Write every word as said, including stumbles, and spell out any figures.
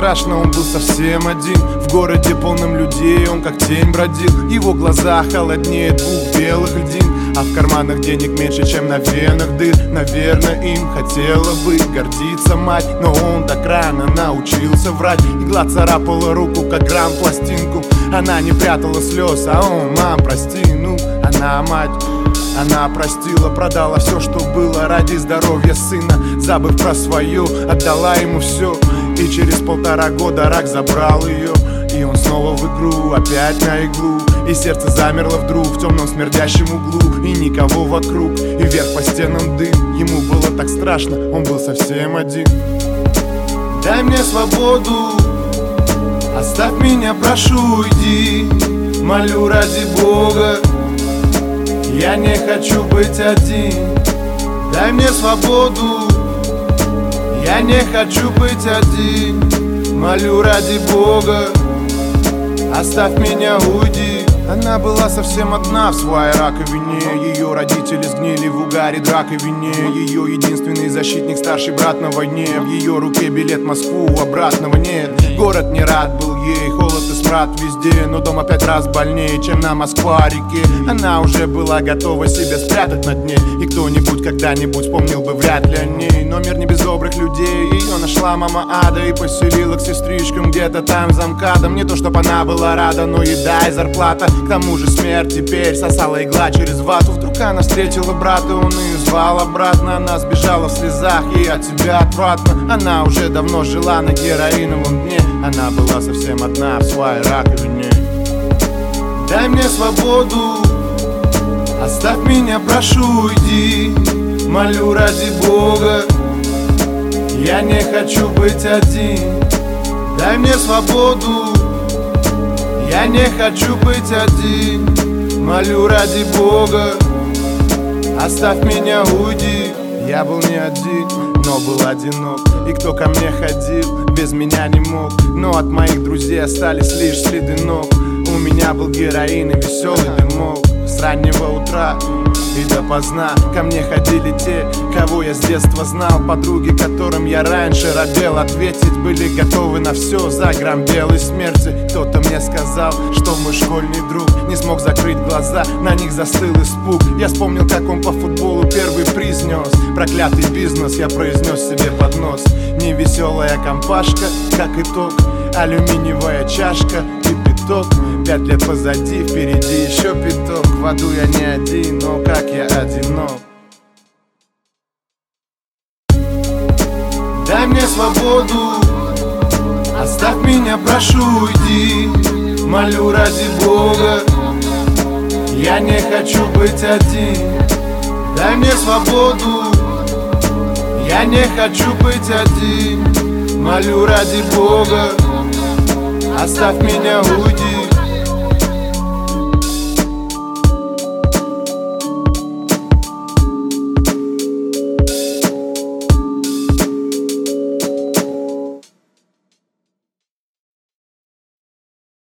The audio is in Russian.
страшно, он был совсем один. В городе полном людей он как тень бродил. Его глаза холоднее двух белых льдин, а в карманах денег меньше, чем на венах дыр. Наверное, им хотела бы гордиться мать, но он так рано научился врать. Игла царапала руку, как грамм пластинку. Она не прятала слез, а он: мам, прости. Ну, она мать, она простила, продала все, что было ради здоровья сына. Забыв про свое, отдала ему все. И через полтора года рак забрал ее. И он снова в игру, опять на иглу. И сердце замерло вдруг в темном смердящем углу. И никого вокруг, и вверх по стенам дым. Ему было так страшно, он был совсем один. Дай мне свободу, оставь меня, прошу, уйди. Молю ради Бога, я не хочу быть один. Дай мне свободу, я не хочу быть один. Молю ради Бога, оставь меня, уйди. Она была совсем одна в своей раковине. Ее родители сгнили в угаре драковине. Ее единственный защитник, старший брат на войне. В ее руке билет в Москву, обратного нет. Город не рад был ей, холод и смрад везде. Но дом опять раз больнее, чем на Москва-реке. Она уже была готова себя спрятать на дне. И кто-нибудь когда-нибудь вспомнил бы вряд ли о ней. Но мир не без добрых людей. Ее нашла мама Ада и поселила к сестричкам где-то там за МКАДом. Не то чтоб она была рада, но еда и зарплата. К тому же смерть теперь сосала игла через вату. Вдруг она встретила брата, он ее звал обратно. Она сбежала в слезах, ей от тебя отвратно. Она уже давно жила на героиновом дне. Она была совсем одна в своей раковине. Дай мне свободу, оставь меня, прошу, уйди. Молю ради Бога, я не хочу быть один. Дай мне свободу, я не хочу быть один. Молю ради Бога, оставь меня, уйди. Я был не один, но был одинок. И кто ко мне ходил, без меня не мог. Но от моих друзей остались лишь следы ног. У меня был героин и веселый дымок. С раннего утра и допоздна ко мне ходили те, кого я с детства знал. Подруги, которым я раньше робел ответить, были готовы на все за грамм белой смерти. Кто-то мне сказал, что мой школьный друг не смог закрыть глаза, на них застыл испуг. Я вспомнил, как он по футболу первый приз нес. Проклятый бизнес, я произнес себе под нос. Невеселая компашка, как итог, алюминиевая чашка, кипяток. Пять лет позади, впереди еще пяток. В аду я не один, но как я одинок. Дай мне свободу, оставь меня, прошу, уйди. Молю ради Бога, я не хочу быть один. Дай мне свободу, я не хочу быть один. Молю ради Бога, оставь меня, уйди.